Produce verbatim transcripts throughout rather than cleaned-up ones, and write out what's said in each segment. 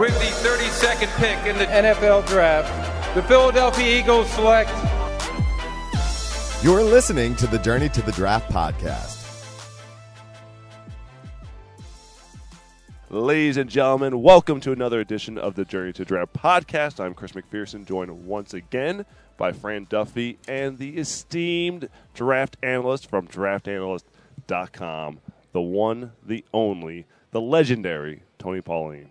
With the thirty-second pick in the N F L Draft, the Philadelphia Eagles select. You're listening to the Journey to the Draft podcast. Ladies and gentlemen, welcome to another edition of the Journey to Draft podcast. I'm Chris McPherson, joined once again by Fran Duffy and the esteemed draft analyst from draft analyst dot com, the one, the only, the legendary Tony Pauline.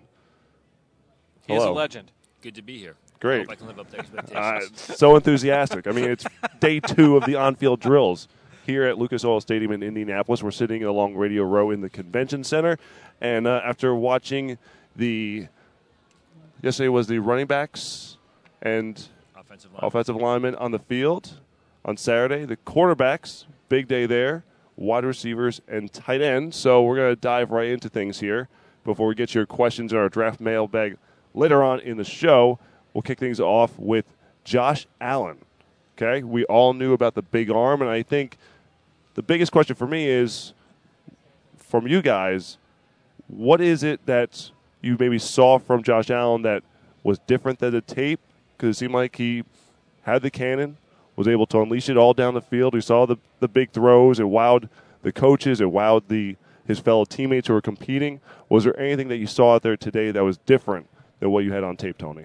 He is Hello. a legend. Good to be here. Great. I hope I can live up to expectations. Uh, so enthusiastic. I mean, it's day two of the on-field drills here at Lucas Oil Stadium in Indianapolis. We're sitting along Radio Row in the convention center. And uh, after watching the, yesterday was the running backs and Offensive line. offensive linemen on the field. On Saturday, the quarterbacks, big day there, wide receivers, and tight ends. So we're going to dive right into things here before we get your questions in our draft mailbag later on in the show. We'll kick things off with Josh Allen. Okay, we all knew about the big arm, and I think the biggest question for me is, from you guys, what is it that you maybe saw from Josh Allen that was different than the tape? Because it seemed like he had the cannon, was able to unleash it all down the field. We saw the, the big throws. It wowed the coaches. It wowed the his fellow teammates who were competing. Was there anything that you saw out there today that was different than what you had on tape, Tony?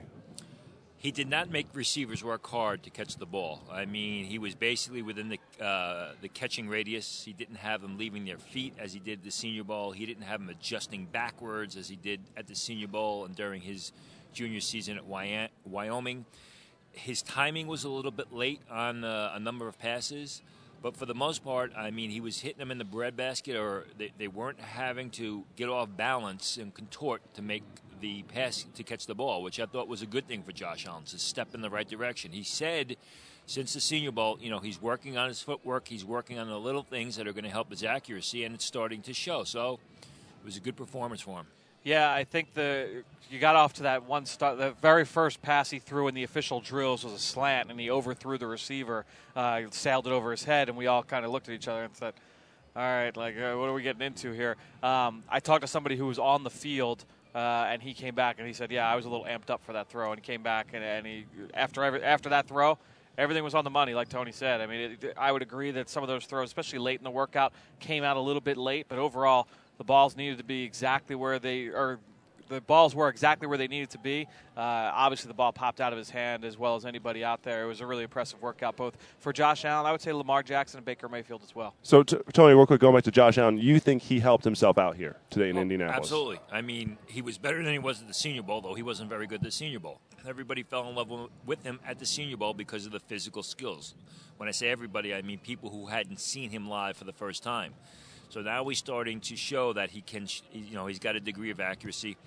He did not make receivers work hard to catch the ball. I mean, he was basically within the uh, the catching radius. He didn't have them leaving their feet as he did the Senior Bowl. He didn't have them adjusting backwards as he did at the Senior Bowl and during his junior season at Wyoming. His timing was a little bit late on uh, a number of passes, but for the most part, I mean, he was hitting them in the breadbasket, or they, they weren't having to get off balance and contort to make the pass to catch the ball, which I thought was a good thing for Josh Allen, to step in the right direction. He said since the Senior Bowl, you know, he's working on his footwork, he's working on the little things that are going to help his accuracy, and it's starting to show. So it was a good performance for him. Yeah, I think the you got off to that one start. The very first pass he threw in the official drills was a slant, and he overthrew the receiver, uh, sailed it over his head, and we all kind of looked at each other and said, all right, like, uh, what are we getting into here? Um, I talked to somebody who was on the field, Uh, and he came back and he said, "Yeah, I was a little amped up for that throw." And he came back and, and he after every, after that throw, everything was on the money, like Tony said. I mean, it, I would agree that some of those throws, especially late in the workout, came out a little bit late. But overall, the balls needed to be exactly where they or the balls were exactly where they needed to be. Uh, obviously, the ball popped out of his hand as well as anybody out there. It was a really impressive workout, both for Josh Allen, I would say Lamar Jackson, and Baker Mayfield as well. So, t- Tony, real quick, going back to Josh Allen, you think he helped himself out here today in Oh, Indianapolis? Absolutely. I mean, he was better than he was at the Senior Bowl, though he wasn't very good at the Senior Bowl. Everybody fell in love with him at the Senior Bowl because of the physical skills. When I say everybody, I mean people who hadn't seen him live for the first time. So now he's starting to show that he can, you know, he's got a degree of accuracy.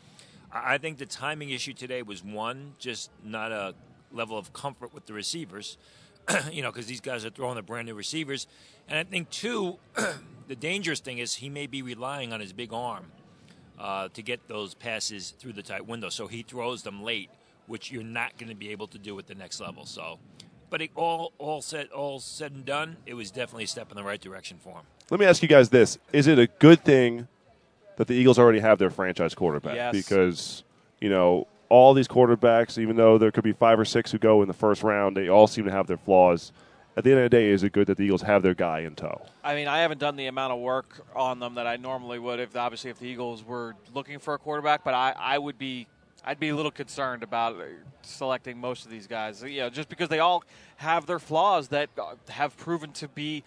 I think the timing issue today was, one, just not a level of comfort with the receivers, you know, because these guys are throwing the brand-new receivers. And I think, two, the dangerous thing is he may be relying on his big arm uh, to get those passes through the tight window. So he throws them late, which you're not going to be able to do at the next level. So, but it all, all, said, all said and done, it was definitely a step in the right direction for him. Let me ask you guys this. Is it a good thing that the Eagles already have their franchise quarterback? Yes. Because, you know, all these quarterbacks, even though there could be five or six who go in the first round, they all seem to have their flaws. At the end of the day, is it good that the Eagles have their guy in tow? I mean, I haven't done the amount of work on them that I normally would if, obviously, if the Eagles were looking for a quarterback, but I, I would be I'd be a little concerned about selecting most of these guys, you know, just because they all have their flaws that have proven to be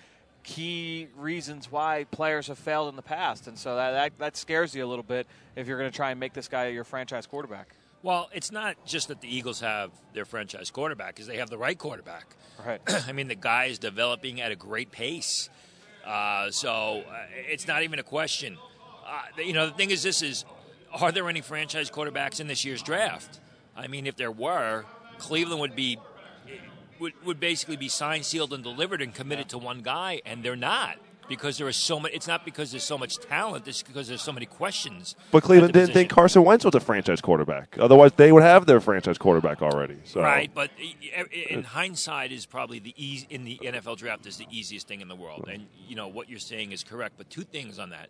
key reasons why players have failed in the past. And so that, that, that scares you a little bit if you're going to try and make this guy your franchise quarterback. Well, it's not just that the Eagles have their franchise quarterback, because they have the right quarterback. Right. I mean, the guy is developing at a great pace. Uh, so uh, it's not even a question. Uh, you know, the thing is, this is, are there any franchise quarterbacks in this year's draft? I mean, if there were, Cleveland would be would, would basically be signed, sealed, and delivered and committed to one guy, and they're not. Because there is so much. It's not because there's so much talent. It's because there's so many questions. But Cleveland didn't position. think Carson Wentz was a franchise quarterback. Otherwise, they would have their franchise quarterback already. So. Right, but in hindsight, is probably the easy in the N F L draft is the easiest thing in the world. And you know what you're saying is correct. But two things on that.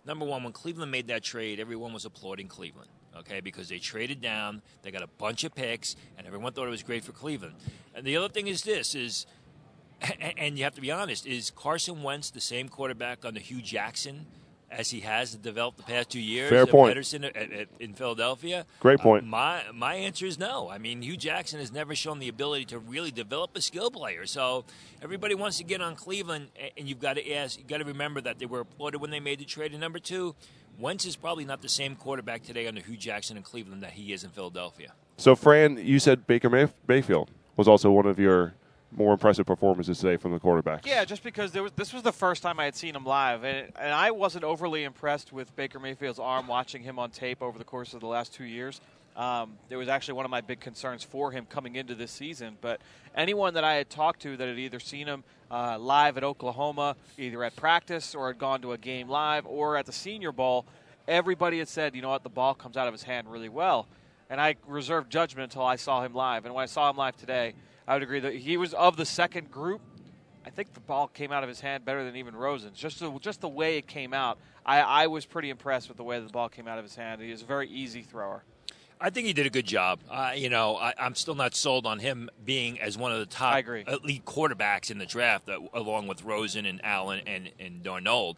number one, when Cleveland made that trade, everyone was applauding Cleveland, okay, because they traded down, they got a bunch of picks, and everyone thought it was great for Cleveland. And the other thing is this, is, and you have to be honest, is Carson Wentz the same quarterback under Hugh Jackson as he has developed the past two years? Fair point. Pederson at, at, in Philadelphia? Great point. Uh, my my answer is no. I mean, Hugh Jackson has never shown the ability to really develop a skill player. So everybody wants to get on Cleveland, and you've got to ask, you've got to remember that they were applauded when they made the trade. And number two, Wentz is probably not the same quarterback today under Hugh Jackson in Cleveland that he is in Philadelphia. So, Fran, you said Baker May- Mayfield was also one of your more impressive performances today from the quarterbacks. Yeah, just because there was, this was the first time I had seen him live, and, and I wasn't overly impressed with Baker Mayfield's arm watching him on tape over the course of the last two years. Um, it was actually one of my big concerns for him coming into this season. But anyone that I had talked to that had either seen him uh, live at Oklahoma, either at practice or had gone to a game live or at the Senior Bowl, everybody had said, you know what, the ball comes out of his hand really well. And I reserved judgment until I saw him live. And when I saw him live today, I would agree that he was of the second group. I think the ball came out of his hand better than even Rosen's. Just the, just the way it came out, I, I was pretty impressed with the way the ball came out of his hand. He is a very easy thrower. I think he did a good job. Uh, you know, I, I'm still not sold on him being as one of the top I agree. elite quarterbacks in the draft, that, along with Rosen and Allen and, and Darnold.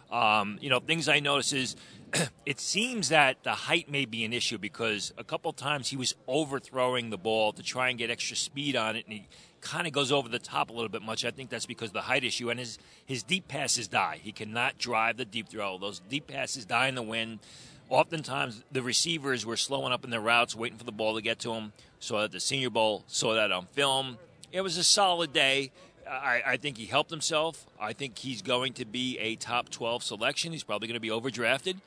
Um, you know, things I notice is it seems that the height may be an issue because a couple times he was overthrowing the ball to try and get extra speed on it, and he kind of goes over the top a little bit much. I think that's because of the height issue, and his, his deep passes die. He cannot drive the deep throw. Those deep passes die in the wind. Oftentimes, the receivers were slowing up in their routes, waiting for the ball to get to him. Saw that at the Senior Bowl, saw that on film. It was a solid day. I, I think he helped himself. I think he's going to be a top twelve selection. He's probably going to be overdrafted.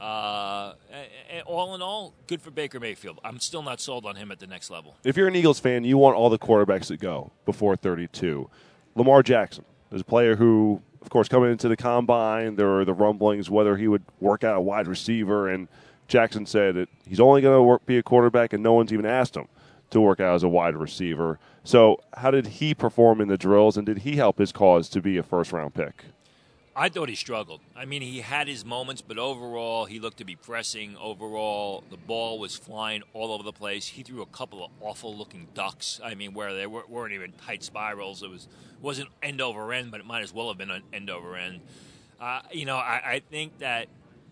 Uh, all in all, good for Baker Mayfield. I'm still not sold on him at the next level. If you're an Eagles fan, you want all the quarterbacks to go before thirty-two. Lamar Jackson is a player who, of course, coming into the combine, there were the rumblings whether he would work out a wide receiver, and Jackson said that he's only going to work, be a quarterback, and no one's even asked him to work out as a wide receiver. So how did he perform in the drills, and did he help his cause to be a first-round pick? I thought he struggled. I mean, he had his moments, but overall, he looked to be pressing. Overall, the ball was flying all over the place. He threw a couple of awful-looking ducks. I mean, where they weren't even tight spirals. It was wasn't end over end, but it might as well have been an end over end. Uh, you know, I, I think that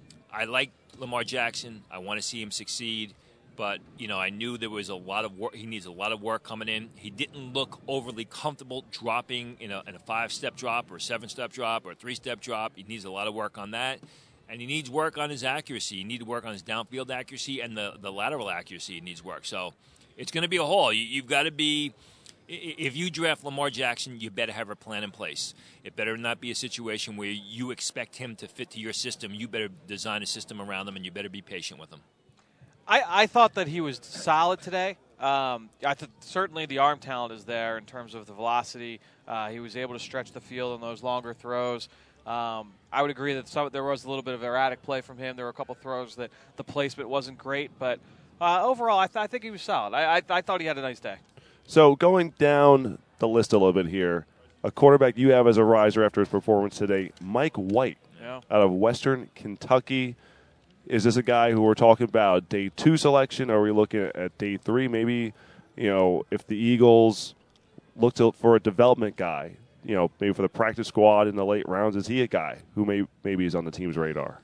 I like Lamar Jackson. I want to see him succeed. But, you know, I knew there was a lot of work. He needs a lot of work coming in. He didn't look overly comfortable dropping in a, in a five-step drop or a seven-step drop or a three-step drop. He needs a lot of work on that. And he needs work on his accuracy. He needs to work on his downfield accuracy, and the, the lateral accuracy he needs work. So it's going to be a haul. You, you've got to be – if you draft Lamar Jackson, you better have a plan in place. It better not be a situation where you expect him to fit to your system. You better design a system around him, and you better be patient with him. I, I thought that he was solid today. Um, I th- certainly the arm talent is there in terms of the velocity. Uh, he was able to stretch the field in those longer throws. Um, I would agree that some, there was a little bit of erratic play from him. There were a couple throws that the placement wasn't great, but uh, overall, I, th- I think he was solid. I, I, I thought he had a nice day. So going down the list a little bit here, a quarterback you have as a riser after his performance today, Mike White, yeah. out of Western Kentucky. Is this a guy who we're talking about day two selection? Are we looking at day three? Maybe, you know, if the Eagles look to, for a development guy, you know, maybe for the practice squad in the late rounds, is he a guy who may, maybe is on the team's radar?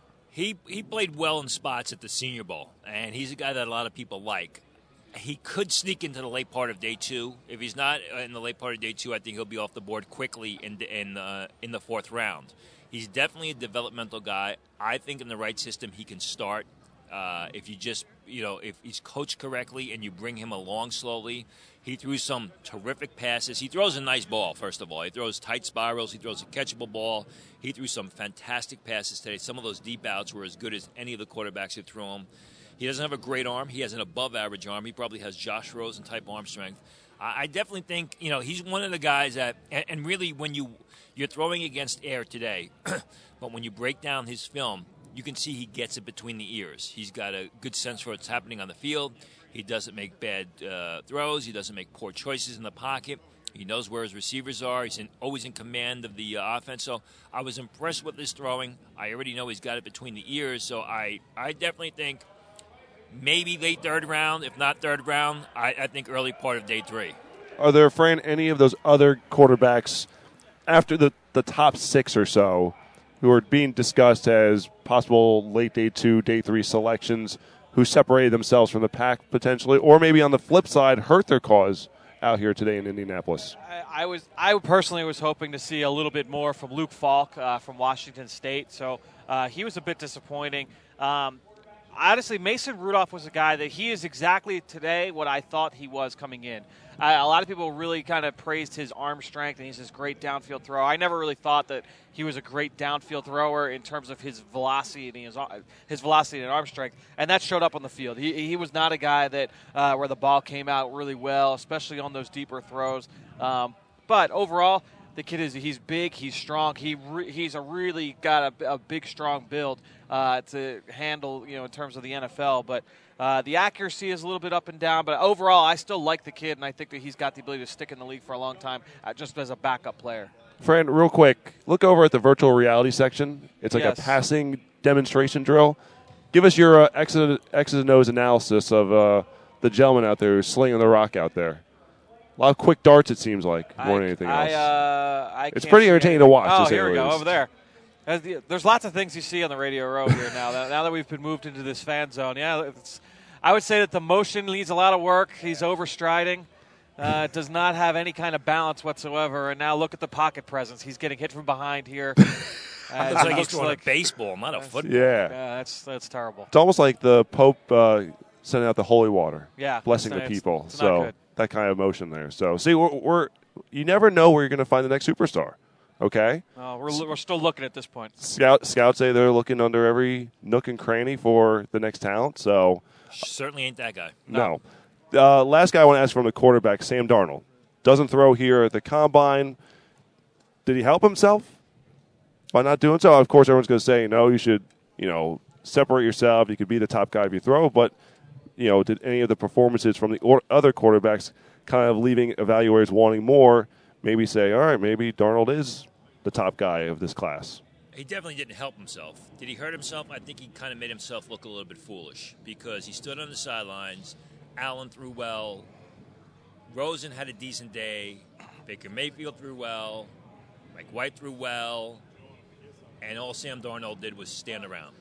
He he played well in spots at the Senior Bowl, and he's a guy that a lot of people like. He could sneak into the late part of day two. If he's not in the late part of day two, I think he'll be off the board quickly in the, in, uh, in the fourth round. He's definitely a developmental guy. I think in the right system he can start. Uh, if you just, you know, if he's coached correctly and you bring him along slowly. He threw some terrific passes. He throws a nice ball, first of all. He throws tight spirals. He throws a catchable ball. He threw some fantastic passes today. Some of those deep outs were as good as any of the quarterbacks who threw them. He doesn't have a great arm. He has an above-average arm. He probably has Josh Rosen-type arm strength. I, I definitely think, you know, he's one of the guys that, and, and really when you – you're throwing against air today, but when you break down his film, you can see he gets it between the ears. He's got a good sense for what's happening on the field. He doesn't make bad uh, throws. He doesn't make poor choices in the pocket. He knows where his receivers are. He's in, always in command of the uh, offense. So I was impressed with his throwing. I already know he's got it between the ears. So I, I definitely think maybe late third round, if not third round, I, I think early part of day three. Are there, Fran, any of those other quarterbacks after the, the top six or so who are being discussed as possible late day two, day three selections who separated themselves from the pack potentially, or maybe on the flip side hurt their cause out here today in Indianapolis? I, I was, I personally was hoping to see a little bit more from Luke Falk uh, from Washington State, so uh, he was a bit disappointing. Um, honestly, Mason Rudolph was a guy that he is exactly today what I thought he was coming in. Uh, a lot of people really kind of praised his arm strength, and he's this great downfield thrower. I never really thought that he was a great downfield thrower in terms of his velocity and his, his velocity and arm strength, and that showed up on the field. He, he was not a guy that uh, where the ball came out really well, especially on those deeper throws. Um, but overall, the kid is he's big, he's strong, he re, he's a really got a, a big, strong build uh, to handle, you know, in terms of the N F L. But uh, the accuracy is a little bit up and down. But overall, I still like the kid, and I think that he's got the ability to stick in the league for a long time, uh, just as a backup player. Fran, real quick, look over at the virtual reality section. It's like yes. a passing demonstration drill. Give us your uh, X's, X's and O's analysis of uh, the gentleman out there who's slinging the rock out there. A lot of quick darts, it seems like, more I, than anything I, else. Uh, I it's pretty entertaining to watch. Oh, to say here we go, least. over there. The, there's lots of things you see on the Radio Row here now. That, now that we've been moved into this fan zone, yeah, it's, I would say that the motion needs a lot of work. He's overstriding. Uh, does not have any kind of balance whatsoever. And now look at the pocket presence. He's getting hit from behind here. Uh, it's like he's throwing like, a baseball, not a football. Yeah. yeah, that's that's terrible. It's almost like the Pope uh, sending out the holy water, yeah, blessing it's, the it's, people. it's so that kind of emotion there. So see, we're, we're you never know where you're going to find the next superstar. Okay, uh, we're we're still looking at this point. Scout scouts say they're looking under every nook and cranny for the next talent. So certainly ain't that guy. No. no. Uh, last guy I want to ask from the quarterback, Sam Darnold, doesn't throw here at the combine. Did he help himself by not doing so? Of course, everyone's going to say no. You should, you know, separate yourself. You could be the top guy if you throw. But you know, did any of the performances from the or- other quarterbacks kind of leaving evaluators wanting more? Maybe say, all right, maybe Darnold is the top guy of this class. He definitely didn't help himself. Did he hurt himself? I think he kind of made himself look a little bit foolish because he stood on the sidelines. Allen threw well. Rosen had a decent day. Baker Mayfield threw well. Mike White threw well. And all Sam Darnold did was stand around.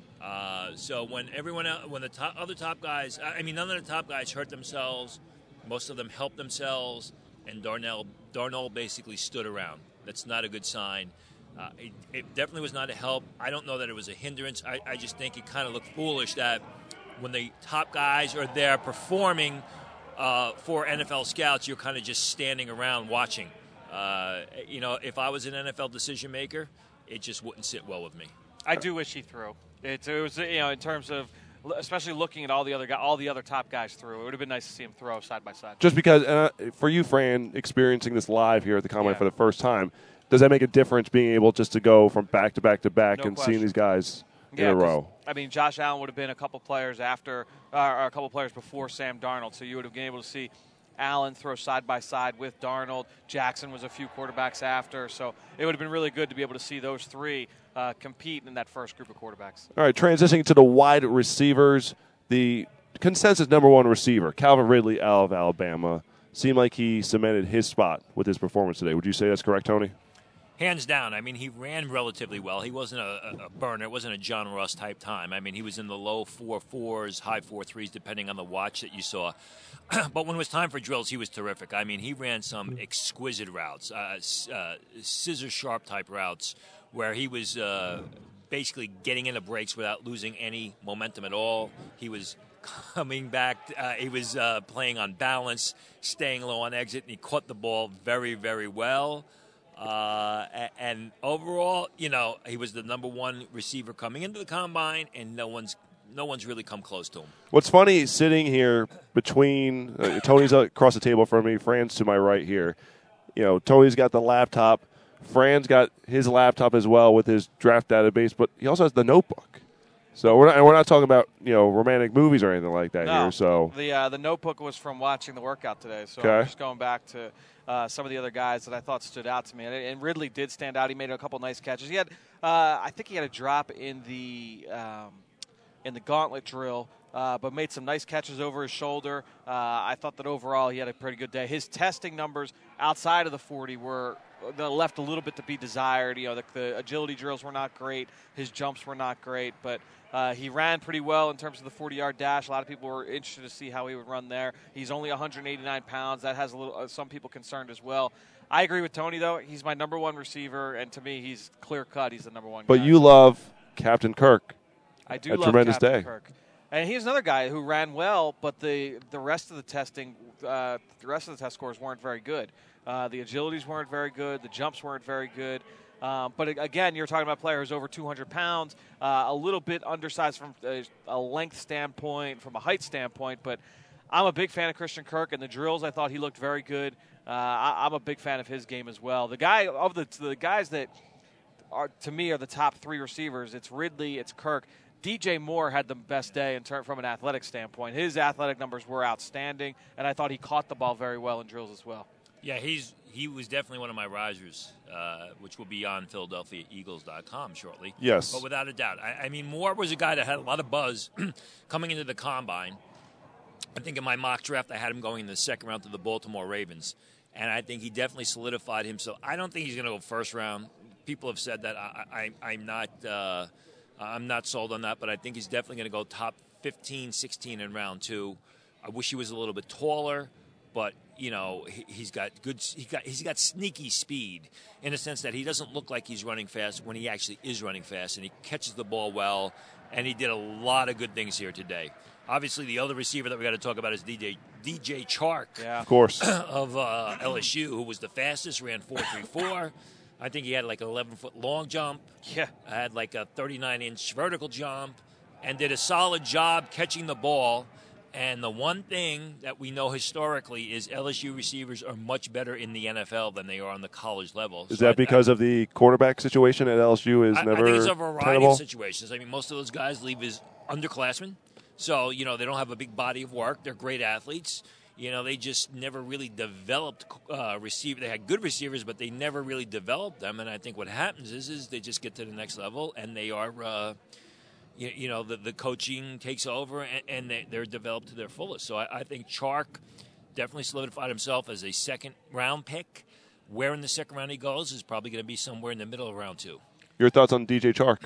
Uh, so when everyone else, when the top, other top guys, I mean, none of the top guys hurt themselves. Most of them helped themselves. And Darnell, Darnold basically stood around. That's not a good sign. Uh, it, it definitely was not a help. I don't know that it was a hindrance. I, I just think it kind of looked foolish that when the top guys are there performing uh, for N F L scouts, you're kind of just standing around watching. Uh, you know, if I was an N F L decision maker, it just wouldn't sit well with me. I do wish he threw. It, it was, you know, in terms of, especially looking at all the other guys, all the other top guys through. It would have been nice to see him throw side by side. Just because, uh, for you, Fran, experiencing this live here at the Combine yeah. for the first time, does that make a difference being able just to go from back to back to back no and question. seeing these guys yeah, in a row? I mean, Josh Allen would have been a couple players after, uh, or a couple players before Sam Darnold, so you would have been able to see Allen throw side by side with Darnold. Jackson was a few quarterbacks after, so it would have been really good to be able to see those three uh, compete in that first group of quarterbacks. All right, transitioning to the wide receivers, the consensus number one receiver, Calvin Ridley out of Alabama, seemed like he cemented his spot with his performance today. Would you say that's correct, Tony? Hands down. I mean, he ran relatively well. He wasn't a, a burner. It wasn't a John Ross type time. I mean, he was in the low four fours, high four threes, depending on the watch that you saw. But when it was time for drills, he was terrific. I mean, he ran some exquisite routes, uh, uh, scissor-sharp type routes, where he was uh, basically getting into breaks without losing any momentum at all. He was coming back. Uh, he was uh, playing on balance, staying low on exit, and he caught the ball very, very well. Uh, and overall, you know, he was the number one receiver coming into the combine, and no one's no one's really come close to him. What's funny, sitting here between uh, Tony's across the table from me, Fran's to my right here. You know, Tony's got the laptop. Fran's got his laptop as well with his draft database, but he also has the notebook. So we're not, and we're not talking about you know romantic movies or anything like that no, here. So the uh, the notebook was from watching the workout today. So okay. I'm just going back to uh, some of the other guys that I thought stood out to me, and, and Ridley did stand out. He made a couple nice catches. He had, uh, I think he had a drop in the um, in the gauntlet drill. Uh, but made some nice catches over his shoulder. Uh, I thought that overall he had a pretty good day. His testing numbers outside of the forty were they left a little bit to be desired. You know, the, the agility drills were not great. His jumps were not great, but uh, he ran pretty well in terms of the forty-yard dash. A lot of people were interested to see how he would run there. He's only one hundred eighty-nine pounds. That has a little uh, some people concerned as well. I agree with Tony, though. He's my number one receiver, and to me, he's clear-cut. He's the number one But guy. you love Captain Kirk. I do a love tremendous Captain day. Kirk. And he's another guy who ran well, but the, the rest of the testing, uh, the rest of the test scores weren't very good. Uh, the agilities weren't very good. The jumps weren't very good. Um, but again, you're talking about players over two hundred pounds, uh, a little bit undersized from a, a length standpoint, from a height standpoint. But I'm a big fan of Christian Kirk, and the drills I thought he looked very good. Uh, I, I'm a big fan of his game as well. The guy of the the guys that are to me are the top three receivers. It's Ridley, it's Kirk. D J Moore had the best day in term from an athletic standpoint. His athletic numbers were outstanding, and I thought he caught the ball very well in drills as well. Yeah, he's he was definitely one of my risers, uh, which will be on Philadelphia Eagles dot com shortly. Yes. But without a doubt. I, I mean, Moore was a guy that had a lot of buzz coming into the combine. I think in my mock draft I had him going in the second round to the Baltimore Ravens, and I think he definitely solidified himself. I don't think he's going to go first round. People have said that. I, I, I'm not uh, I'm not sold on that, but I think he's definitely going to go top fifteen, sixteen in round two. I wish he was a little bit taller, but you know he, he's got good. He got he's got sneaky speed in the sense that he doesn't look like he's running fast when he actually is running fast, and he catches the ball well. And he did a lot of good things here today. Obviously, the other receiver that we got to talk about is D J D J Chark, yeah. Of course, of uh, L S U, who was the fastest, ran four three four. I think he had like an eleven-foot long jump. Yeah. Had like a thirty-nine inch vertical jump and did a solid job catching the ball. And the one thing that we know historically is L S U receivers are much better in the N F L than they are on the college level. is So that I- because I, of the quarterback situation at L S U is I, never I think it's a variety tenable? of situations. I mean, most of those guys leave as underclassmen. So, you know, they don't have a big body of work. They're great athletes. You know, they just never really developed uh, receiver. They had good receivers, but they never really developed them. And I think what happens is, is they just get to the next level, and they are, uh, you, you know, the, the coaching takes over, and, and they, they're developed to their fullest. So I, I think Chark definitely solidified himself as a second-round pick. Where in the second round he goes is probably going to be somewhere in the middle of round two. Your thoughts on D J Chark? Uh,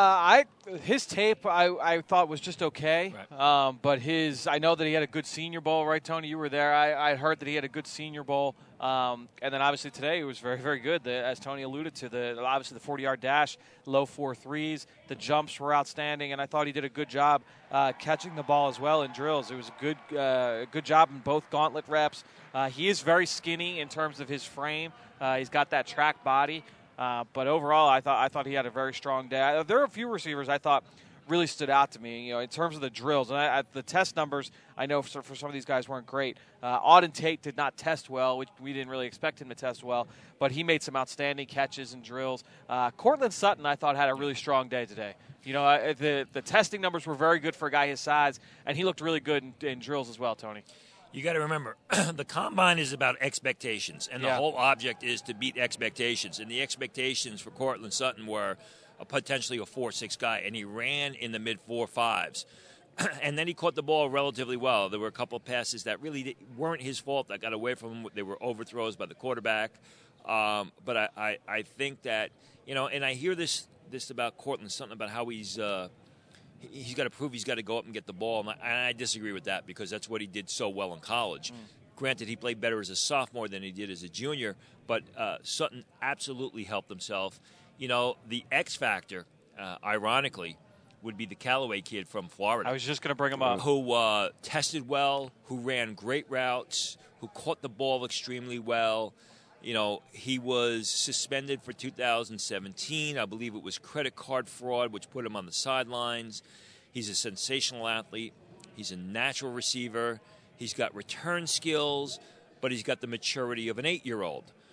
I his tape I, I thought was just okay, Right. um, but his I know that he had a good Senior Bowl, right, Tony? You were there. I, I heard that he had a good Senior Bowl, um, and then obviously today he was very very good. The, as Tony alluded to, the obviously the forty-yard dash, low four threes, the jumps were outstanding, and I thought he did a good job uh, catching the ball as well in drills. It was a good uh, good job in both gauntlet reps. Uh, he is very skinny in terms of his frame. Uh, he's got that track body. Uh, but overall, I thought I thought he had a very strong day. There are a few receivers I thought really stood out to me. You know, in terms of the drills and I, I, the test numbers, I know for, for some of these guys weren't great. Uh, Auden Tate did not test well, which we didn't really expect him to test well, but he made some outstanding catches and drills. Uh, Cortland Sutton, I thought, had a really strong day today. You know, uh, the the testing numbers were very good for a guy his size, and he looked really good in, in drills as well, Tony. You got to remember, the combine is about expectations, and the Yeah. whole object is to beat expectations. And the expectations for Cortland Sutton were a potentially a four six guy, and he ran in the mid four fives. And then he caught the ball relatively well. There were a couple of passes that really weren't his fault that got away from him. They were overthrows by the quarterback. Um, but I, I, I think that, you know, and I hear this this about Cortland Sutton, about how he's uh, – he's got to prove he's got to go up and get the ball, and I, I disagree with that because that's what he did so well in college. Mm. Granted, he played better as a sophomore than he did as a junior, but uh, Sutton absolutely helped himself. You know, the X factor, uh, ironically, would be the Callaway kid from Florida. I was just going to bring him up. Who uh, tested well, who ran great routes, who caught the ball extremely well. You know, he was suspended for two thousand seventeen. I believe it was credit card fraud, which put him on the sidelines. He's a sensational athlete. He's a natural receiver. He's got return skills, but he's got the maturity of an eight-year-old.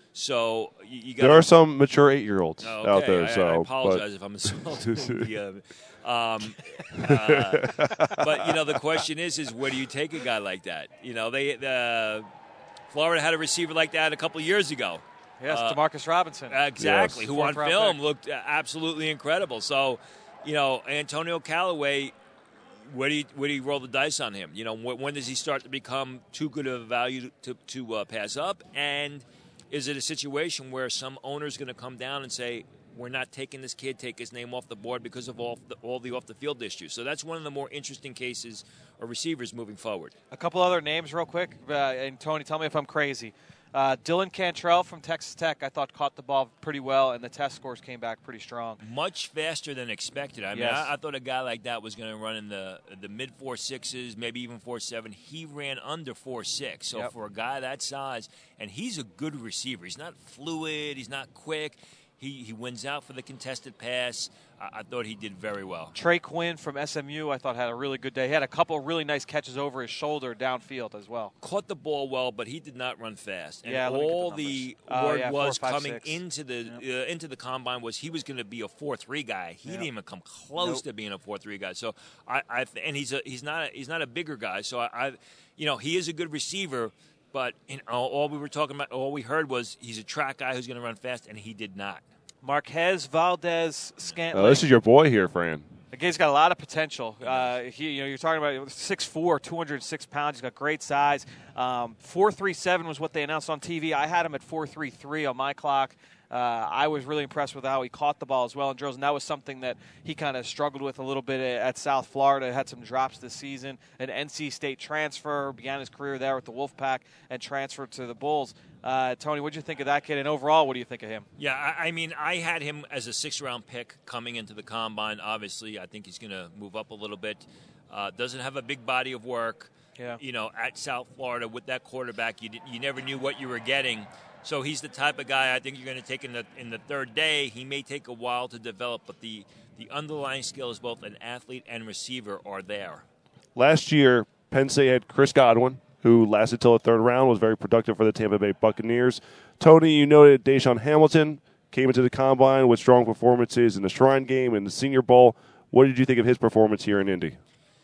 So you, you got. There are some mature eight-year-olds oh, okay. out there. I, so, I apologize but. if I'm insulting the. Uh, um, uh, but you know, the question is, is where do you take a guy like that? You know, they uh, Florida had a receiver like that a couple of years ago. Yes, uh, Demarcus Robinson. Exactly, yes. who Fourth on film pick. looked absolutely incredible. So, you know, Antonio Callaway. Where do you where do you roll the dice on him? You know, when does he start to become too good of a value to to uh, pass up? And is it a situation where some owner is going to come down and say, we're not taking this kid, take his name off the board because of all the, all the off-the-field issues? So that's one of the more interesting cases of receivers moving forward. A couple other names real quick. Uh, and, Tony, tell me if I'm crazy. Uh, Dylan Cantrell from Texas Tech, I thought caught the ball pretty well, and the test scores came back pretty strong. Much faster than expected. I mean, yes. I, I thought a guy like that was going to run in the the mid four sixes, maybe even four seven. He ran under four six. So yep. for a guy that size, and he's a good receiver. He's not fluid. He's not quick. He he wins out for the contested pass. I, I thought he did very well. Trey Quinn from S M U, I thought had a really good day. He had a couple of really nice catches over his shoulder downfield as well. Caught the ball well, but he did not run fast. And yeah, all the, the uh, word yeah, was four, five, coming six. into the yep. uh, into the combine was he was going to be a four three guy. He yep. didn't even come close nope. to being a four three guy. So I, I and he's a he's not a, he's not a bigger guy. So I, I you know he is a good receiver. But you know, all we were talking about, all we heard was he's a track guy who's going to run fast, and he did not. Marquez Valdez Scantling. Oh, this is your boy here, Fran. The guy's got a lot of potential. Uh, he, you know, you're talking about six foot four, two hundred six pounds. He's got great size. Um, four three seven was what they announced on T V. I had him at four three three on my clock. Uh, I was really impressed with how he caught the ball as well in drills, and that was something that he kind of struggled with a little bit at South Florida. Had some drops this season. An N C State transfer, began his career there with the Wolfpack, and transferred to the Bulls. Uh, Tony, what did you think of that kid? And overall, what do you think of him? Yeah, I, I mean, I had him as a six-round pick coming into the combine. Obviously, I think he's going to move up a little bit. Uh, doesn't have a big body of work. Yeah. You know, at South Florida with that quarterback, you did, you never knew what you were getting. So he's the type of guy I think you're going to take in the in the third day. He may take a while to develop, but the, the underlying skills, both an athlete and receiver, are there. Last year, Penn State had Chris Godwin, who lasted till the third round, was very productive for the Tampa Bay Buccaneers. Tony, you noted Deshaun Hamilton came into the combine with strong performances in the Shrine Game and the Senior Bowl. What did you think of his performance here in Indy?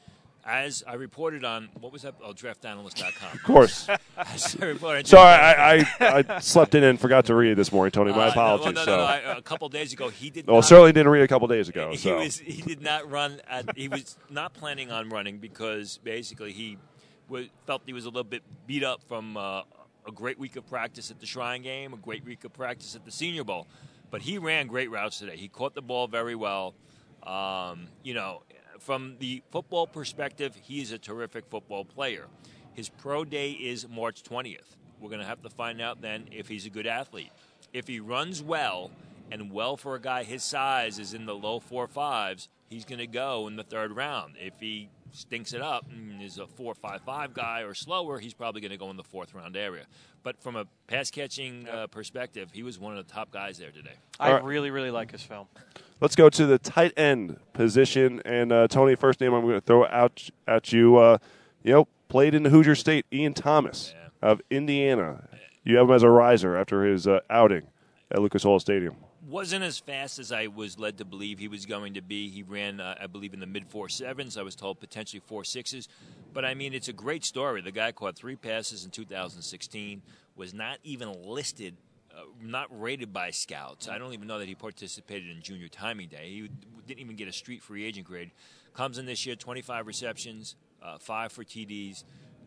As I reported on, what was that? Oh, draft analyst dot com. Of course. As I reported, Sorry, I, I, I slept in and forgot to read it this morning, Tony. My uh, apologies. No, no, so. no, no, I, a couple days ago, he did Well, not. certainly didn't read it a couple days ago. He, so. was, he did not run. At, he was not planning on running because basically he was, felt he was a little bit beat up from uh, a great week of practice at the Shrine Game, a great week of practice at the Senior Bowl. But he ran great routes today. He caught the ball very well. Um, you know, from the football perspective, he is a terrific football player. His pro day is March twentieth. We're going to have to find out then if he's a good athlete. If he runs well, and well for a guy his size is in the low four fives, he's going to go in the third round. If he stinks it up and is a four five five guy or slower, he's probably going to go in the fourth round area. But from a pass catching uh, perspective, he was one of the top guys there today. I right. really, really like his film. Let's go to the tight end position. And, uh, Tony, first name I'm going to throw out at you, uh, you know, played in Hoosier State, Ian Thomas yeah. of Indiana. You have him as a riser after his uh, outing at Lucas Oil Stadium. Wasn't as fast as I was led to believe he was going to be. He ran, uh, I believe, in the mid four sevens. I was told potentially four sixes. But, I mean, it's a great story. The guy caught three passes in two thousand sixteen, was not even listed, uh, not rated by scouts. I don't even know that he participated in junior timing day. He didn't even get a street free agent grade. Comes in this year, twenty-five receptions, uh, five for T Ds,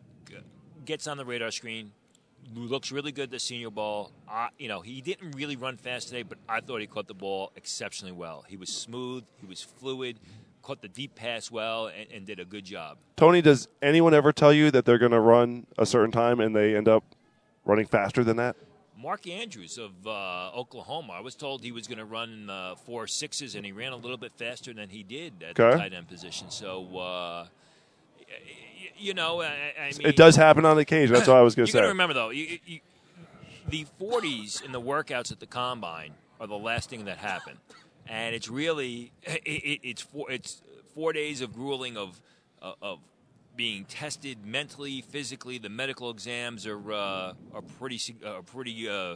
gets on the radar screen. Looks really good at the Senior Bowl. Uh, you know, he didn't really run fast today, but I thought he caught the ball exceptionally well. He was smooth. He was fluid. Caught the deep pass well and, and did a good job. Tony, does anyone ever tell you that they're going to run a certain time and they end up running faster than that? Mark Andrews of uh, Oklahoma. I was told he was going to run uh, four sixes, and he ran a little bit faster than he did at okay. the tight end position. So, uh, you know, I, I mean, it does happen on occasion. That's what I was going to say. You got to remember, though, you, you, the forties in the workouts at the combine are the last thing that happen, and it's really it, it, it's four it's four days of grueling of uh, of being tested mentally, physically. The medical exams are uh, are pretty are pretty uh,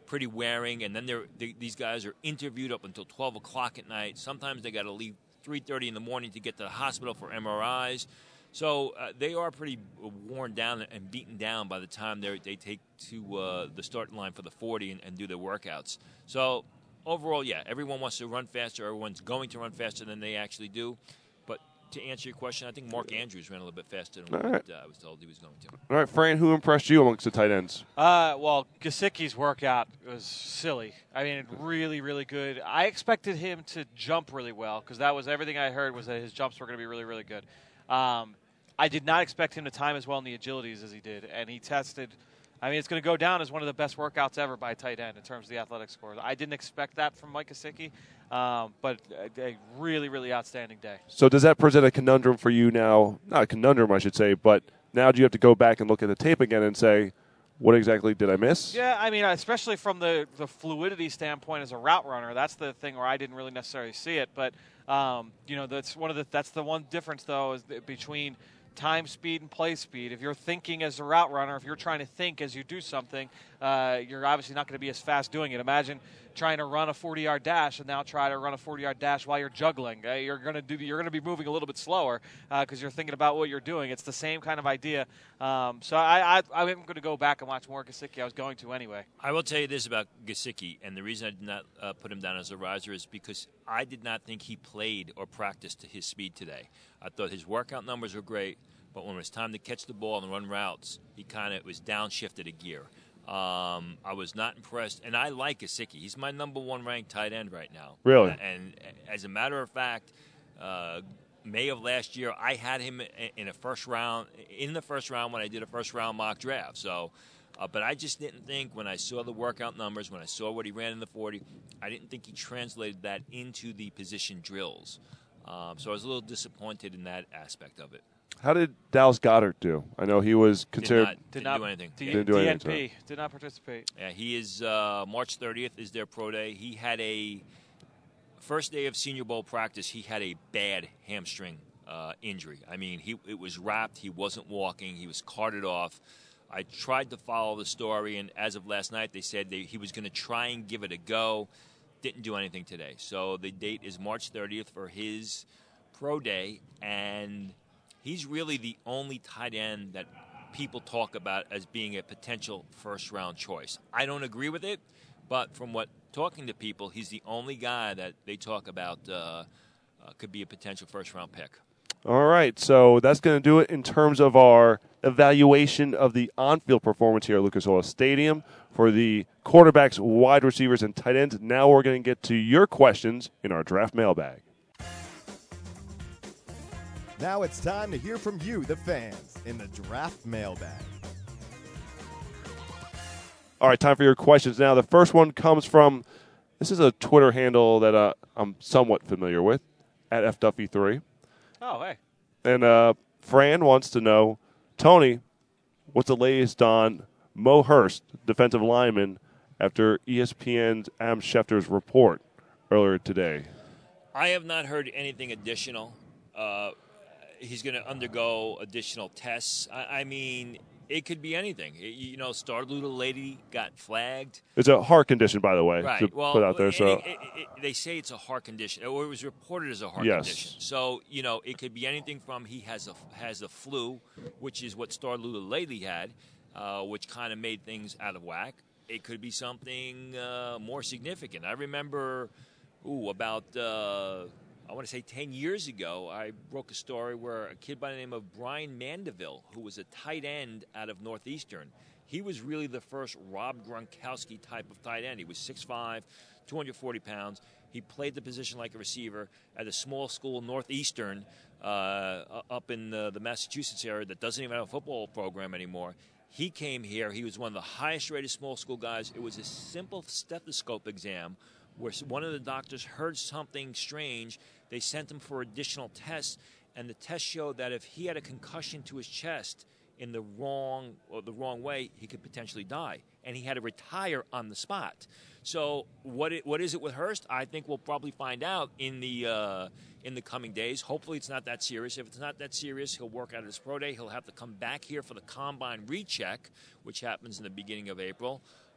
pretty wearing, and then they're, they, these guys are interviewed up until twelve o'clock at night. Sometimes they got to leave three thirty in the morning to get to the hospital for M R Is. So uh, they are pretty worn down and beaten down by the time they they take to uh, the starting line for the forty and, and do their workouts. So overall, yeah, everyone wants to run faster. Everyone's going to run faster than they actually do. But to answer your question, I think Mark Andrews ran a little bit faster than what right. uh, I was told he was going to. All right, Fran, who impressed you amongst the tight ends? Uh, well, Gesicki's workout was silly. I mean, really, really good. I expected him to jump really well because that was everything I heard was that his jumps were going to be really, really good. Um, I did not expect him to time as well in the agilities as he did, and he tested. I mean, it's going to go down as one of the best workouts ever by a tight end in terms of the athletic scores. I didn't expect that from Mike Gesicki, um, but a, a really, really outstanding day. So does that present a conundrum for you now? Not a conundrum, I should say, but now do you have to go back and look at the tape again and say, what exactly did I miss? Yeah, I mean, especially from the, the fluidity standpoint as a route runner, that's the thing where I didn't really necessarily see it. But, um, you know, that's one of the that's the one difference, though, is between – time, speed, and play speed. If you're thinking as a route runner, if you're trying to think as you do something, uh, you're obviously not going to be as fast doing it. Imagine trying to run a forty-yard dash and now try to run a forty-yard dash while you're juggling. Uh, you're going to do. You're going to be moving a little bit slower because uh, you're thinking about what you're doing. It's the same kind of idea. Um, so I, I, I'm going to go back and watch more Gesicki. I was going to anyway. I will tell you this about Gesicki, and the reason I did not uh, put him down as a riser is because I did not think he played or practiced to his speed today. I thought his workout numbers were great. But when it was time to catch the ball and run routes, he kind of was downshifted a gear. Um, I was not impressed. And I like Gesicki. He's my number one ranked tight end right now. Really? Uh, and as a matter of fact, uh, May of last year, I had him in a first round, in the first round when I did a first round mock draft. So, uh, but I just didn't think when I saw the workout numbers, when I saw what he ran in the forty, I didn't think he translated that into the position drills. Um, so I was a little disappointed in that aspect of it. How did Dallas Goedert do? I know he was considered. Did not, did not not do anything. D- didn't do D N P anything. Did not participate. Yeah, he is uh, March thirtieth is their pro day. He had a first day of Senior Bowl practice. He had a bad hamstring uh, injury. I mean, he it was wrapped. He wasn't walking. He was carted off. I tried to follow the story, and as of last night, they said they, he was going to try and give it a go. Didn't do anything today. So the date is March thirtieth for his pro day, and he's really the only tight end that people talk about as being a potential first-round choice. I don't agree with it, but from what talking to people, he's the only guy that they talk about uh, uh, could be a potential first-round pick. All right, so that's going to do it in terms of our evaluation of the on-field performance here at Lucas Oil Stadium for the quarterbacks, wide receivers, and tight ends. Now we're going to get to your questions in our draft mailbag. Now it's time to hear from you, the fans, in the draft mailbag. All right, time for your questions now. The first one comes from, this is a Twitter handle that uh, I'm somewhat familiar with, at F Duffy three. Oh, hey. And uh, Fran wants to know, Tony, what's the latest on Mo Hurst, defensive lineman, after E S P N's Adam Schefter's report earlier today? I have not heard anything additional. Uh, he's going to undergo additional tests. I, I mean, it could be anything. It, you know, Star Little Lady got flagged. It's a heart condition, by the way, right. to well, put out there. So it, it, it, they say it's a heart condition, or it was reported as a heart yes. condition. So, you know, it could be anything from he has a has a flu, which is what Star Little Lady had, uh, which kind of made things out of whack. It could be something uh, more significant. I remember, ooh, about uh, I want to say ten years ago, I broke a story where a kid by the name of Brian Mandeville, who was a tight end out of Northeastern, he was really the first Rob Gronkowski type of tight end. He was six five, two hundred forty pounds. He played the position like a receiver at a small school, Northeastern, uh, up in the, the Massachusetts area that doesn't even have a football program anymore. He came here. He was one of the highest-rated small school guys. It was a simple stethoscope exam where one of the doctors heard something strange. They sent him for additional tests, and the test showed that if he had a concussion to his chest in the wrong or the wrong way, he could potentially die, and he had to retire on the spot. So what it, what is it with Hurst? I think we'll probably find out in the uh, in the coming days. Hopefully it's not that serious. If it's not that serious, he'll work out his pro day. He'll have to come back here for the combine recheck, which happens in the beginning of April.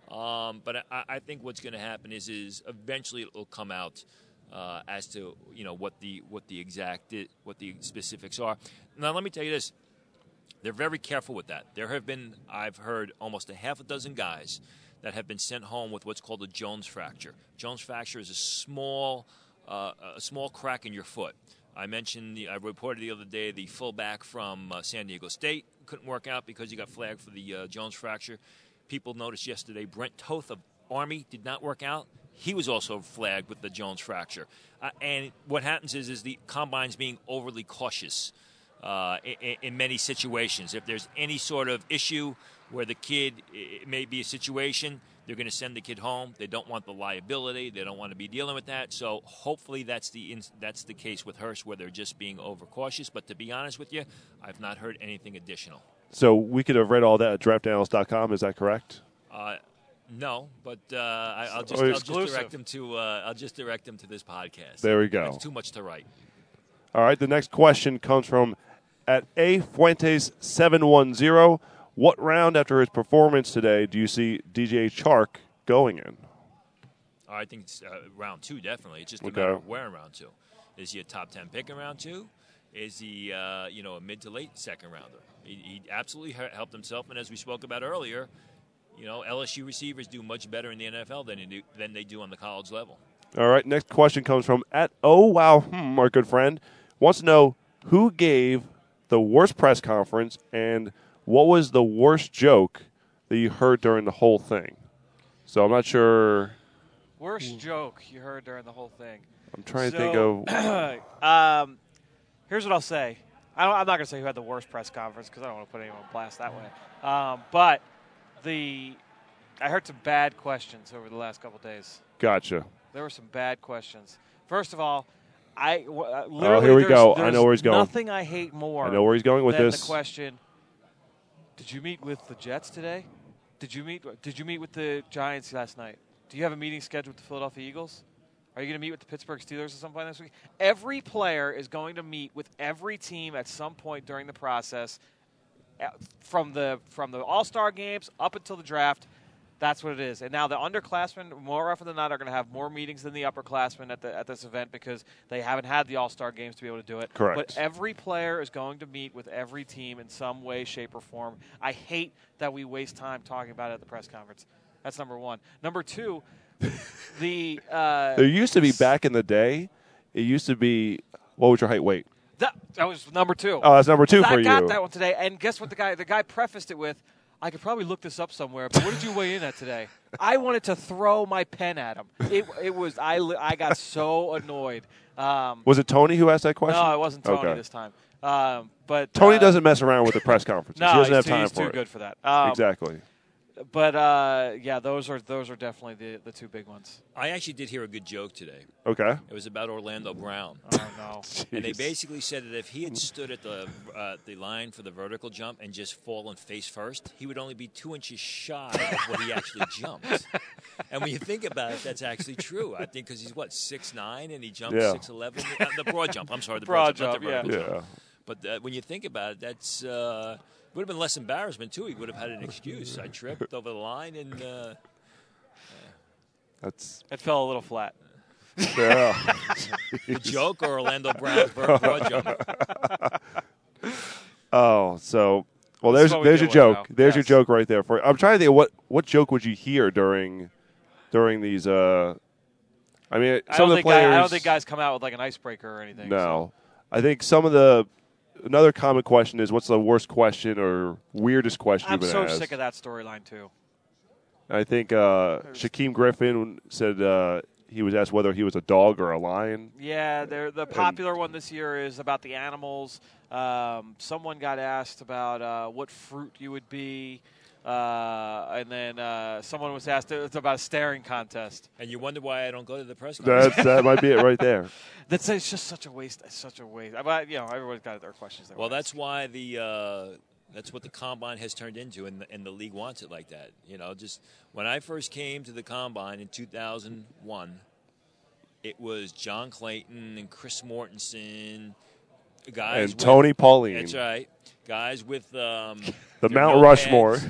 Um, but I, I think what's going to happen is is eventually it will come out uh, as to you know what the what the exact what the specifics are. Now let me tell you this: they're very careful with that. There have been I've heard almost a half a dozen guys that have been sent home with what's called a Jones fracture. Jones fracture is a small uh, a small crack in your foot. I mentioned, the, I reported the other day, the fullback from uh, San Diego State couldn't work out because he got flagged for the uh, Jones fracture. People noticed yesterday Brent Toth of Army did not work out. He was also flagged with the Jones fracture. Uh, and what happens is, is the combine's being overly cautious uh, in, in many situations. If there's any sort of issue where the kid, it may be a situation, they're going to send the kid home. They don't want the liability. They don't want to be dealing with that. So hopefully that's the that's the case with Hurst, where they're just being overcautious. But to be honest with you, I've not heard anything additional. So we could have read all that at draft analyst dot com. Is that correct? Uh, no, but uh, I, I'll just Oh, I'll just exclusive. direct them to uh, I'll just direct them to this podcast. There we go. It's too much to write. All right. The next question comes from at A Fuentes seven one zero. What round after his performance today do you see D J Chark going in? I think it's uh, round two, definitely. It's just a Okay. matter of where in round two. Is he a top ten pick in round two? Is he, uh, you know, a mid to late second rounder? He, he absolutely ha- helped himself, and as we spoke about earlier, you know, L S U receivers do much better in the N F L than they do, than they do on the college level. All right. Next question comes from at Oh Wow Hmm, our good friend wants to know who gave the worst press conference and what was the worst joke that you heard during the whole thing? So I'm not sure. Worst joke you heard during the whole thing. I'm trying so, to think of. um, here's what I'll say. I don't, I'm not going to say who had the worst press conference because I don't want to put anyone on blast that way. Um, but the I heard some bad questions over the last couple of days. Gotcha. There were some bad questions. First of all, I w- uh, literally Oh, here we there's, go. I there's know where he's going. Nothing I hate more. I know where he's going with than this. The question: did you meet with the Jets today? Did you meet? Did you meet with the Giants last night? Do you have a meeting scheduled with the Philadelphia Eagles? Are you going to meet with the Pittsburgh Steelers at some point this week? Every player is going to meet with every team at some point during the process, from the from the All-Star games up until the draft. That's what it is. And now the underclassmen, more often than not, are going to have more meetings than the upperclassmen at the at this event because they haven't had the All-Star games to be able to do it. Correct. But every player is going to meet with every team in some way, shape, or form. I hate that we waste time talking about it at the press conference. That's number one. Number two, the uh, There used to be back in the day. It used to be. What was your height, weight? that, that was number two. Oh, that's number two I for got you. that one today. And guess what? The guy the guy prefaced it with, I could probably look this up somewhere, but what did you weigh in at today? I wanted to throw my pen at him. It, it was I, li- I got so annoyed. Um, Was it Tony who asked that question? no, it wasn't Tony Okay. this time. Um, but Tony uh, doesn't mess around with the press conferences. No, he doesn't he's, have too, time he's for too it. good for that. Um, Exactly. But uh, yeah, those are those are definitely the, the two big ones. I actually did hear a good joke today. Okay. It was about Orlando Brown. Oh no! And they Jeez. basically said that if he had stood at the uh, the line for the vertical jump and just fallen face first, he would only be two inches shy of what he actually jumped. And when you think about it, that's actually true. I think because he's, what, six nine and he jumped Yeah. six eleven? Uh, the broad jump. I'm sorry, the Broad broad, jump, not the jump, vertical yeah. jump. But uh, when you think about it, that's uh, would have been less embarrassment, too. He would have had an excuse. I tripped over the line and uh, That's It fell a little flat. yeah. the joke or Orlando Brown's ver- broad jump. Oh, so well, This is there's what we there's your deal with joke. now. There's your Yes. joke right there. For I'm trying to think of what what joke would you hear during during these. Uh, I mean, I some don't of the think players. guy, I don't think guys come out with like an icebreaker or anything. No, I think some of the another common question is what's the worst question or weirdest question so. I'm you've so been asked? sick of that storyline too. I think uh, Shaquem Griffin said uh, he was asked whether he was a dog or a lion. Yeah, they're, the popular one this year is about the animals. Um, someone got asked about uh, what fruit you would be, uh, and then uh, someone was asked it's about a staring contest. And you wonder why I don't go to the press conference. That that might be it right there. That's it's just such a waste. It's such a waste. But you know, everyone's got their questions. They Well, wanna that's ask. why the uh, that's what the combine has turned into, and the, and the league wants it like that. You know, just when I first came to the combine in two thousand one, it was John Clayton and Chris Mortensen, guys And with- Tony Pauline. That's right, guys with um, The their Mount notepads, Rushmore.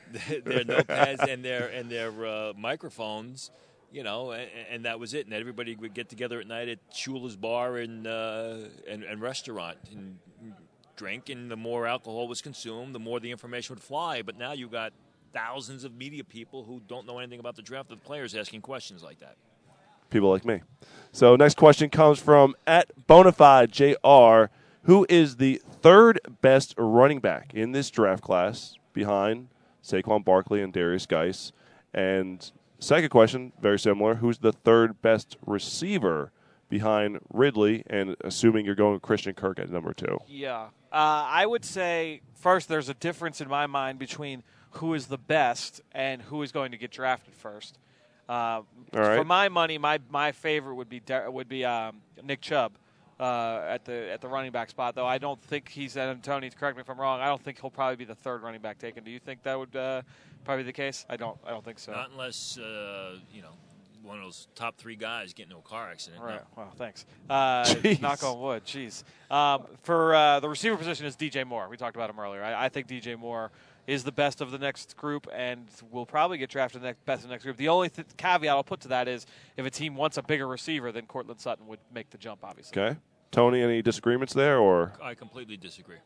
their notepads and their and their uh, microphones, you know, and, and that was it. And everybody would get together at night at Shula's bar and, uh, and and restaurant and drink. And the more alcohol was consumed, the more the information would fly. But now you got thousands of media people who don't know anything about the draft of the players asking questions like that. People like me. So next question comes from at Bonafide J R. Who is the third best running back in this draft class behind Saquon Barkley and Darius Geis? And second question, very similar. Who's the third best receiver behind Ridley? And assuming you're going with Christian Kirk at number two. Yeah. Uh, I would say, first, there's a difference in my mind between who is the best and who is going to get drafted first. Uh, All right. For my money, my, my favorite would be would be um, Nick Chubb. Uh, at the at the running back spot, though, I don't think he's and Tony. Correct me if I'm wrong. I don't think he'll probably be the third running back taken. Do you think that would uh, probably be the case? I don't. I don't think so. Not unless uh, you know one of those top three guys get into a car accident. Right. No. Well, thanks. Uh, knock on wood. Jeez. Um, for uh, the receiver position is D J Moore. We talked about him earlier. I, I think D J Moore is the best of the next group and will probably get drafted the next, best of the next group. The only th- caveat I'll put to that is if a team wants a bigger receiver, then Cortland Sutton would make the jump, obviously. Okay. Tony, any disagreements there, or? I completely disagree.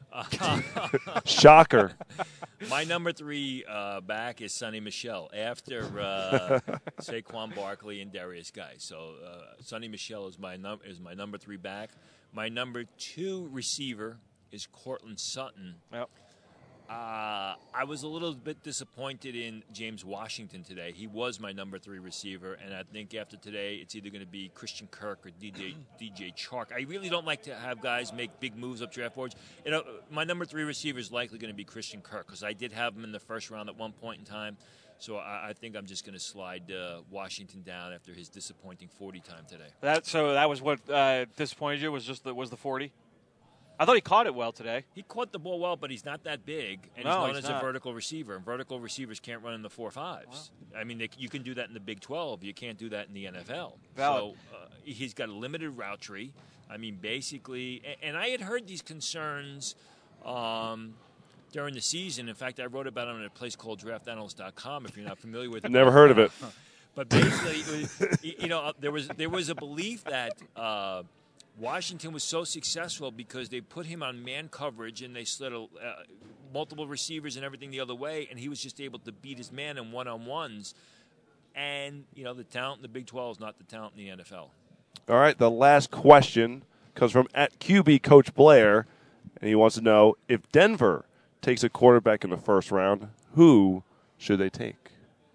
Shocker. My number three uh, back is Sonny Michel after uh, Saquon Barkley and Darius Geis. So uh, Sonny Michel is my num- is my number three back. My number two receiver is Cortland Sutton. Yep. Uh, I was a little bit disappointed in James Washington today. He was my number three receiver, and I think after today, it's either going to be Christian Kirk or D J D J Chark. I really don't like to have guys make big moves up draft boards. You know, my number three receiver is likely going to be Christian Kirk because I did have him in the first round at one point in time. So I, I think I'm just going to slide uh, Washington down after his disappointing forty time today. That so that was what uh, disappointed you was just the, was the forty. I thought he caught it well today. He caught the ball well, but he's not that big, and No, he's known he's as not. a vertical receiver. And vertical receivers can't run in the four fives. Wow. I mean, they, you can do that in the Big twelve. You can't do that in the N F L. Valid. So uh, he's got a limited route tree. I mean, basically, and, and I had heard these concerns um, during the season. In fact, I wrote about them at a place called draft analyst dot com. If you're not familiar with it, I've never heard of it. But basically, it was, you know, there was there was a belief that. Uh, Washington was so successful because they put him on man coverage and they slid a, uh, multiple receivers and everything the other way, and he was just able to beat his man in one-on-ones. And, you know, the talent in the Big twelve is not the talent in the N F L. All right, the last question comes from at Q B Coach Blair, and he wants to know if Denver takes a quarterback in the first round, who should they take?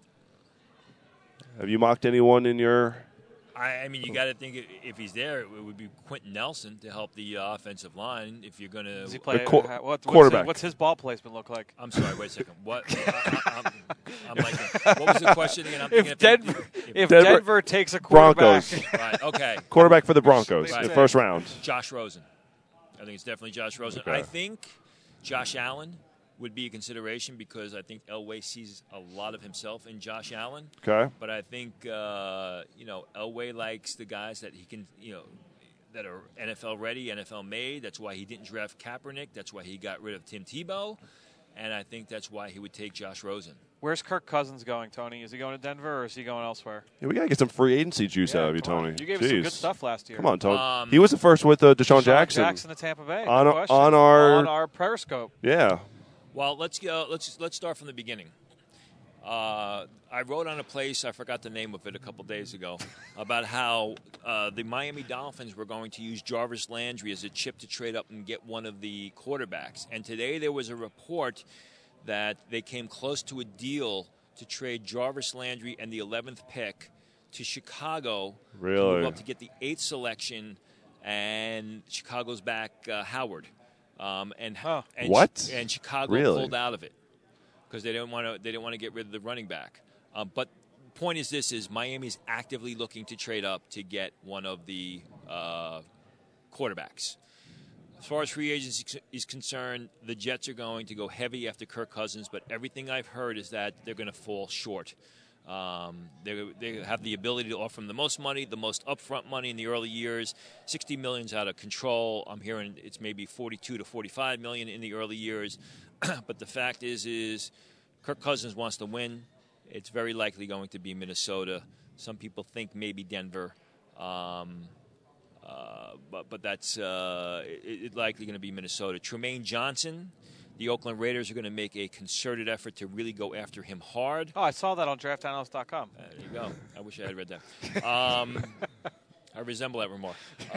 Have you mocked anyone in your... I, I mean, you got to think if, if he's there, it would be Quentin Nelson to help the uh, offensive line. If you're going to, Does he play? qu- uh, what, what's quarterback. His, what's his ball placement look like? I'm sorry, wait a second. What? I, I'm, I'm like, what was the question again? I'm thinking If Denver, if, if Denver- Denver takes a quarterback, Broncos. right, okay. Quarterback for the Broncos Right. in the first round. Josh Rosen. I think it's definitely Josh Rosen. Okay. I think Josh Allen would be a consideration because I think Elway sees a lot of himself in Josh Allen. Okay. But I think, uh, you know, Elway likes the guys that he can, you know, that are N F L ready, N F L made. That's why he didn't draft Kaepernick. That's why he got rid of Tim Tebow. And I think that's why he would take Josh Rosen. where's Kirk Cousins going, Tony? Is he going to Denver or is he going elsewhere? Yeah, we got to get some free agency juice Yeah, out of you, come on. Tony. You gave Jeez. us some good stuff last year. Come on, Tony. Um, he was the first with uh, Deshaun, Deshaun Jackson. Jackson to Tampa Bay. On no our- question. on our- on our Periscope. Yeah. Well, let's go. Let's let's start from the beginning. Uh, I wrote on a place, I forgot the name of it a couple days ago, about how uh, the Miami Dolphins were going to use Jarvis Landry as a chip to trade up and get one of the quarterbacks. And today there was a report that they came close to a deal to trade Jarvis Landry and the eleventh pick to Chicago to Really? move up to get the eighth selection, and Chicago's back uh, Howard. Um, and, Huh. and What? And Chicago Really? pulled out of it because they didn't want to. They didn't want to get rid of the running back. Um, but point is, this is Miami's actively looking to trade up to get one of the uh, quarterbacks. As far as free agency is concerned, the Jets are going to go heavy after Kirk Cousins, but everything I've heard is that they're going to fall short. Um, they, they have the ability to offer him the most money, the most upfront money in the early years. sixty million is out of control. I'm hearing it's maybe forty-two to forty-five million in the early years. But the fact is, is Kirk Cousins wants to win. It's very likely going to be Minnesota. Some people think maybe Denver. Um, uh, but but that's uh, it, it likely going to be Minnesota. Trumaine Johnson, the Oakland Raiders are going to make a concerted effort to really go after him hard. Oh, I saw that on draft analyst dot com. Uh, there you go. I wish I had read that. Um, I resemble that more.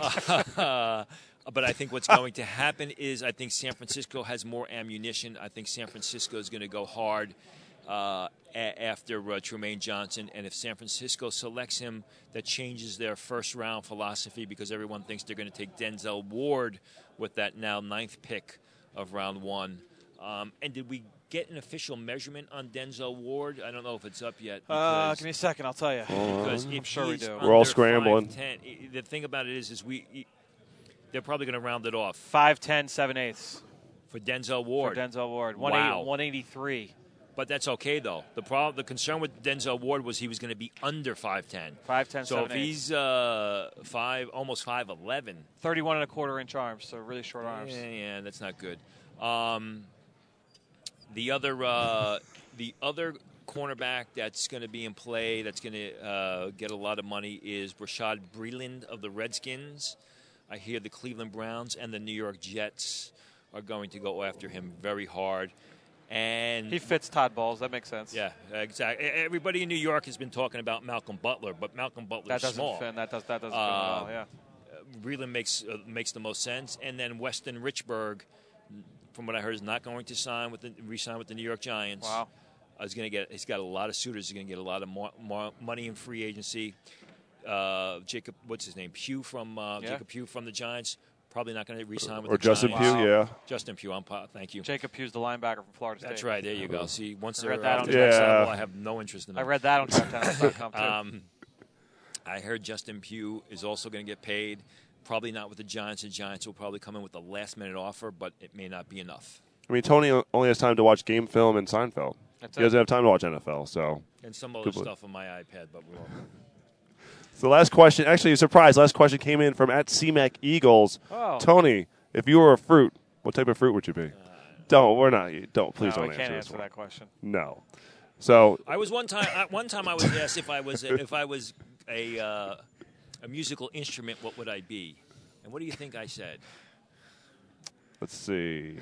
Uh, but I think what's going to happen is I think San Francisco has more ammunition. I think San Francisco is going to go hard uh, a- after uh, Trumaine Johnson. And if San Francisco selects him, that changes their first-round philosophy because everyone thinks they're going to take Denzel Ward with that now ninth pick of round one. Um, and did we get an official measurement on Denzel Ward? I don't know if it's up yet. Uh, give me a second, I'll tell you. Because I'm sure we do. We're all scrambling. five ten, the thing about it is, is we they're probably going to round it off five ten, seven eighths. for Denzel Ward. For Denzel Ward. Wow. one eighty-three. But that's okay though. The problem, the concern with Denzel Ward was he was going to be under five ten. five ten, So seven if eighths. he's uh, five, almost five eleven, thirty-one and a quarter inch arms, so really short arms. yeah, yeah, that's not good. Um, the other, uh, the other cornerback that's going to be in play, that's going to uh, get a lot of money, is Rashad Breeland of the Redskins. I hear the Cleveland Browns and the New York Jets are going to go after him very hard. And He fits Todd Bowles. That makes sense. yeah, exactly. Everybody in New York has been talking about Malcolm Butler, but Malcolm Butler's That doesn't small. fit. That does. That doesn't Uh, fit well. Yeah. Breeland makes uh, makes the most sense, and then Weston Richburg, from what I heard, is not going to sign with the re-sign with the New York Giants. Wow. Uh, he's going to get. He's got a lot of suitors. He's going to get a lot of more, more money in free agency. Uh, Jacob, what's his name? Pugh from uh, Yeah. Jacob Pugh from the Giants. Probably not going to re-sign with Or the Justin Giants. Pugh, yeah. Justin Pugh. I'm po- thank you. Jacob Pugh's the linebacker from Florida State. That's right. There you go. See, once I they're read that off on the Yeah. next level, I have no interest in I them. read that on draft analyst dot com too. Um, I heard Justin Pugh is also going to get paid. Probably not with the Giants. The Giants will probably come in with a last-minute offer, but it may not be enough. I mean, Tony only has time to watch game film and Seinfeld. That's he it. doesn't have time to watch N F L, so. And some other Good point. stuff on my iPad, but we won't. So the last question, actually a surprise, last question came in from at C Mac Eagles. Oh. Tony, if you were a fruit, what type of fruit would you be? don't, we're not, don't, please no, don't we can't answer answer this one. that question. No. So, I was one time. I, one time I was asked if I was a, if I was a uh, a musical instrument, what would I be? And what do you think I said? let's see.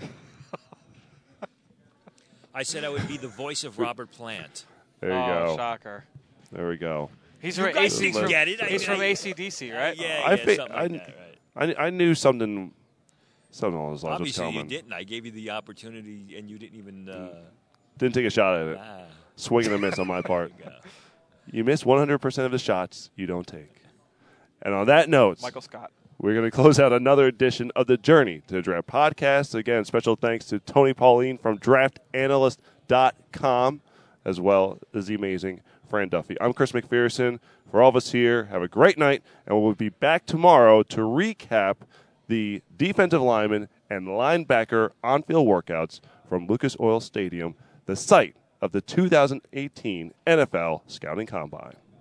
I said I would be the voice of Robert Plant. There you oh, go. shocker. There we go. He's You from guys AC. didn't From, get it. I- he's from I- A C D C, right? Yeah, yeah, I think- something I- like that, right? I, I knew something, something along those lines was Obviously, you coming. didn't. I gave you the opportunity, and you didn't even. Uh, Didn't take a shot at it. ah, Swing and a miss on my part. there you go. You miss one hundred percent of the shots you don't take. And on that note, Michael Scott. we're going to close out another edition of the Journey to the Draft podcast. Again, special thanks to Tony Pauline from draft analyst dot com, as well as the amazing Fran Duffy. I'm Chris McPherson. For all of us here, have a great night, and we'll be back tomorrow to recap the defensive lineman and linebacker on-field workouts from Lucas Oil Stadium, the site of the two thousand eighteen N F L Scouting Combine.